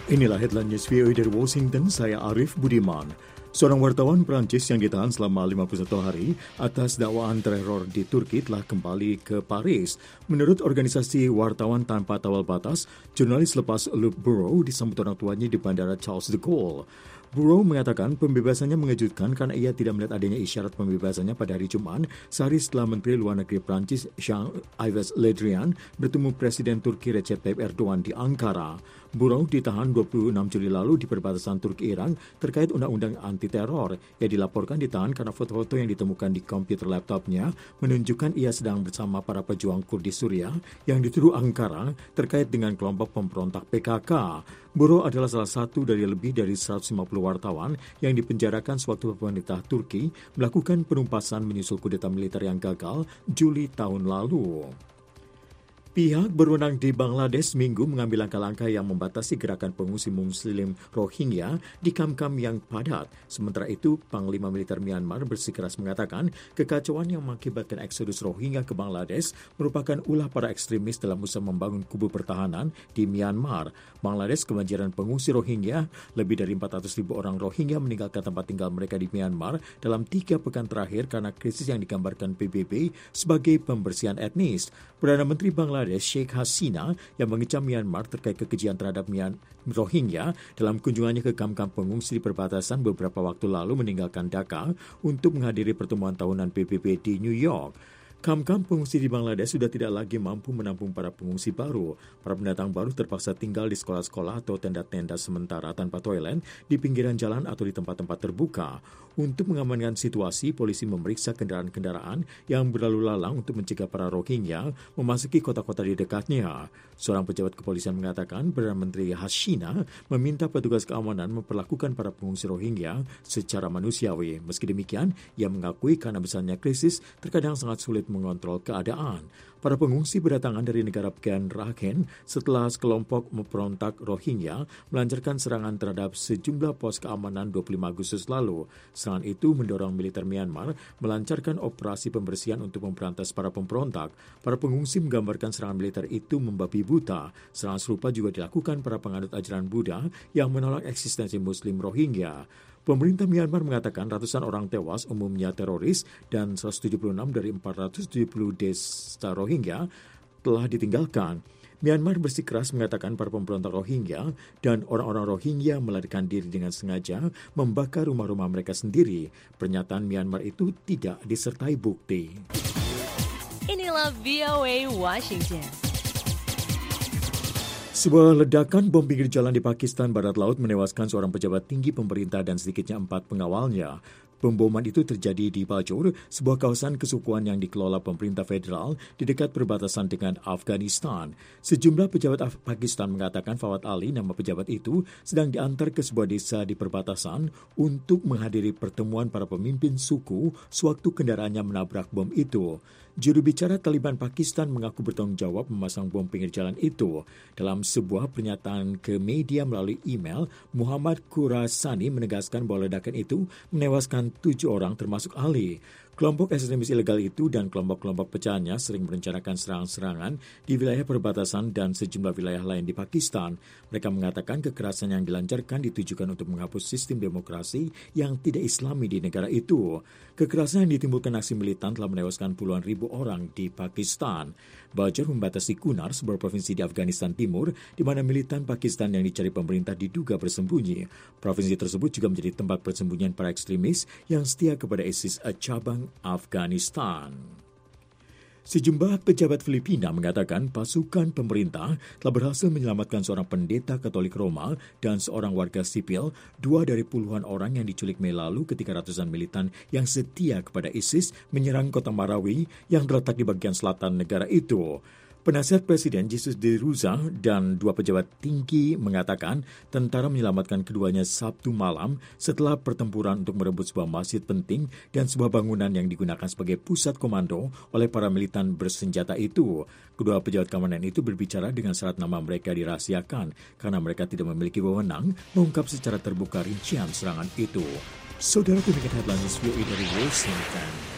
Inilah headline news VOA dari Washington, saya Arif Budiman. Seorang wartawan Prancis yang ditahan selama 51 hari atas dakwaan teror di Turki telah kembali ke Paris. Menurut organisasi Wartawan Tanpa Tawal Batas, jurnalis lepas Luc Bourreau disambut orang tuanya di Bandara Charles de Gaulle. Bourreau mengatakan pembebasannya mengejutkan karena ia tidak melihat adanya isyarat pembebasannya pada hari Jumat, sehari setelah Menteri Luar Negeri Prancis Jean-Yves Le Drian bertemu Presiden Turki Recep Tayyip Erdogan di Ankara. Bourreau ditahan 26 Juli lalu di perbatasan Turki-Iran terkait undang-undang anti-teror. Ia dilaporkan ditahan karena foto-foto yang ditemukan di komputer laptopnya menunjukkan ia sedang bersama para pejuang Kurdis Suriah yang dituduh Ankara terkait dengan kelompok pemberontak PKK. Bourreau adalah salah satu dari lebih dari 150 wartawan yang dipenjarakan sewaktu pemerintah Turki melakukan penumpasan menyusul kudeta militer yang gagal Juli tahun lalu. Pihak berwenang di Bangladesh Minggu mengambil langkah-langkah yang membatasi gerakan pengungsi Muslim Rohingya di kamp-kamp yang padat. Sementara itu, Panglima Militer Myanmar bersikeras mengatakan kekacauan yang mengakibatkan eksodus Rohingya ke Bangladesh merupakan ulah para ekstremis dalam usaha membangun kubu pertahanan di Myanmar. Bangladesh kebanjiran pengungsi Rohingya, lebih dari 400.000 orang Rohingya meninggalkan tempat tinggal mereka di Myanmar dalam 3 pekan terakhir karena krisis yang digambarkan PBB sebagai pembersihan etnis. Perdana Menteri Bangladesh Sheikh Hasina yang mengecam Myanmar terkait kekejian terhadap Rohingya dalam kunjungannya ke kamp-kamp pengungsi di perbatasan beberapa waktu lalu meninggalkan Dhaka untuk menghadiri pertemuan tahunan PBB di New York. Kamp-kamp pengungsi di Bangladesh sudah tidak lagi mampu menampung para pengungsi baru. Para pendatang baru terpaksa tinggal di sekolah-sekolah atau tenda-tenda sementara tanpa toilet di pinggiran jalan atau di tempat-tempat terbuka. Untuk mengamankan situasi, polisi memeriksa kendaraan-kendaraan yang berlalu lalang untuk mencegah para Rohingya memasuki kota-kota di dekatnya. Seorang pejabat kepolisian mengatakan Perdana Menteri Hasina meminta petugas keamanan memperlakukan para pengungsi Rohingya secara manusiawi. Meski demikian, ia mengakui karena besarnya krisis terkadang sangat sulit mengontrol keadaan. Para pengungsi berdatangan dari negara bagian Rakhine setelah sekelompok pemberontak Rohingya melancarkan serangan terhadap sejumlah pos keamanan 25 Agustus lalu. Serangan itu mendorong militer Myanmar melancarkan operasi pembersihan untuk memberantas para pemberontak. Para pengungsi menggambarkan serangan militer itu membabi buta. Serangan serupa juga dilakukan para penganut ajaran Buddha yang menolak eksistensi Muslim Rohingya. Pemerintah Myanmar mengatakan ratusan orang tewas, umumnya teroris, dan 176 dari 470 desa Rohingya telah ditinggalkan. Myanmar bersikeras mengatakan para pemberontak Rohingya dan orang-orang Rohingya melarikan diri dengan sengaja membakar rumah-rumah mereka sendiri. Pernyataan Myanmar itu tidak disertai bukti. Inilah VOA Washington. Sebuah ledakan bom pinggir jalan di Pakistan Barat Laut menewaskan seorang pejabat tinggi pemerintah dan sedikitnya 4 pengawalnya. Pemboman itu terjadi di Bajor, sebuah kawasan kesukuan yang dikelola pemerintah federal di dekat perbatasan dengan Afghanistan. Sejumlah pejabat Pakistan mengatakan Fawad Ali, nama pejabat itu, sedang diantar ke sebuah desa di perbatasan untuk menghadiri pertemuan para pemimpin suku sewaktu kendaraannya menabrak bom itu. Juru bicara Taliban Pakistan mengaku bertanggung jawab memasang bom pinggir jalan itu. Dalam sebuah pernyataan ke media melalui email, Muhammad Khurasani menegaskan bahwa ledakan itu menewaskan 7 orang termasuk Ali. Kelompok ekstremis ilegal itu dan kelompok-kelompok pecahannya sering merencanakan serangan-serangan di wilayah perbatasan dan sejumlah wilayah lain di Pakistan. Mereka mengatakan kekerasan yang dilancarkan ditujukan untuk menghapus sistem demokrasi yang tidak islami di negara itu. Kekerasan yang ditimbulkan aksi militan telah menewaskan puluhan ribu orang di Pakistan. Bajor membatasi Kunar, sebuah provinsi di Afghanistan Timur, di mana militan Pakistan yang dicari pemerintah diduga bersembunyi. Provinsi tersebut juga menjadi tempat persembunyian para ekstremis yang setia kepada ISIS cabang Afghanistan. Sejumlah pejabat Filipina mengatakan pasukan pemerintah telah berhasil menyelamatkan seorang pendeta Katolik Roma dan seorang warga sipil, 2 dari puluhan orang yang diculik Mei lalu ketika ratusan militan yang setia kepada ISIS menyerang kota Marawi yang terletak di bagian selatan negara itu. Penasihat Presiden Jesus de Ruza dan 2 pejabat tinggi mengatakan tentara menyelamatkan keduanya Sabtu malam setelah pertempuran untuk merebut sebuah masjid penting dan sebuah bangunan yang digunakan sebagai pusat komando oleh para militan bersenjata itu. Kedua pejabat keamanan itu berbicara dengan syarat nama mereka dirahasiakan karena mereka tidak memiliki wewenang mengungkap secara terbuka rincian serangan itu. Saudara demikian headline VOA dari Washington.